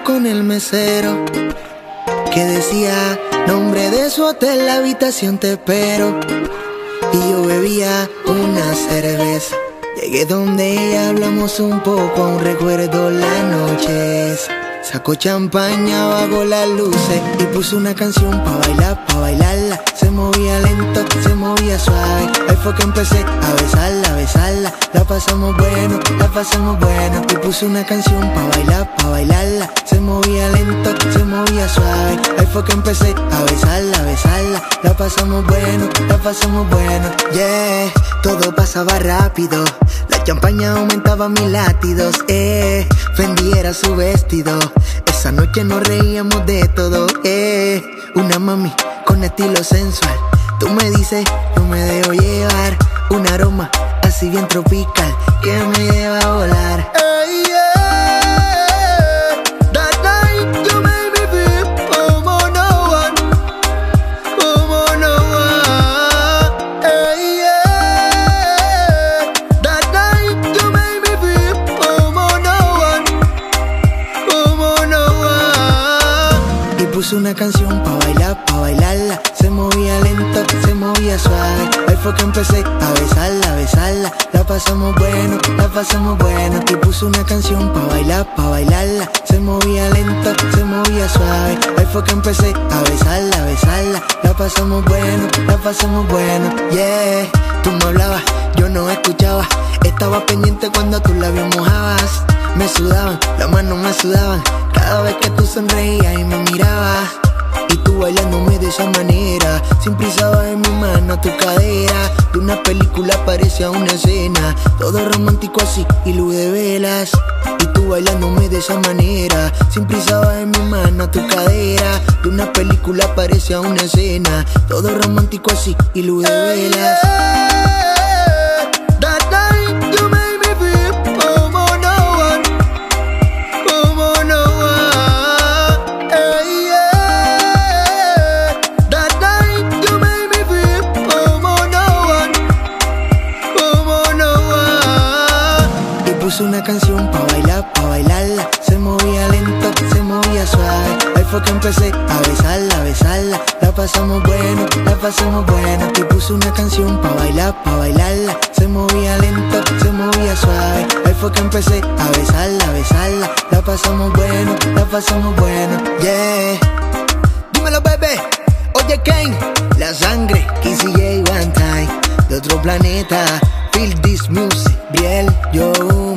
con el mesero que decía nombre de su hotel, la habitación te espero. Y yo bebía una cerveza. Llegué donde ella, hablamos un poco, aún recuerdo las noches. Sacó champaña, bajó las luces y puso una canción pa' bailarla. Se movía lento, se movía suave. Ahí fue que empecé a besarla, a besarla. La pasamos bueno, la pasamos bueno. Y puso una canción pa' bailarla. Se movía lento, se movía suave. Ahí fue que empecé a besarla, a besarla. La pasamos bueno, la pasamos bueno. Yeah, todo pasaba rápido. La champaña aumentaba mis latidos. Fendi era su vestido. Esa noche nos reíamos de todo. Una mami con estilo sensual. Tú me dices, no me dejo llevar. Un aroma así bien tropical que me lleva a volar. That night you made me feel como no one, como no one. That night you made me feel como no one, como no one. Y puso una canción pa' bailarla. Se movía lento, se movía suave. Ahí fue que empecé a besarla, a besarla. La pasamos bueno, la pasamos bueno. Y puso una canción pa' bailarla. Se movía lento, se movía suave. Ahí fue que empecé a besarla, a besarla. La pasamos bueno, la pasamos bueno. Yeah, tú me hablabas, yo no escuchaba. Estaba pendiente cuando tus labios mojabas. Me sudaban, las manos me sudaban cada vez que tú sonreías y me mirabas. Y tú bailándome de esa manera, sin prisa va en mi mano a tu cadera. De una película parecía una escena, todo romántico así y luz de velas. Y tú bailándome de esa manera, sin prisa va en mi mano a tu cadera. De una película parecía una escena, todo romántico así y luz de velas. Puso una canción pa' bailarla. Se movía lento, se movía suave. Ahí fue que empecé a besarla, a besarla. La pasamos bueno, la pasamos bueno. Y puso una canción pa' bailarla. Se movía lento, se movía suave. Ahí fue que empecé a besarla, a besarla. La pasamos bueno, la pasamos bueno. Yeah, dímelo bebé. Oye Kane, la sangre, KCJ one time. De otro planeta, feel this music, Briel, yo.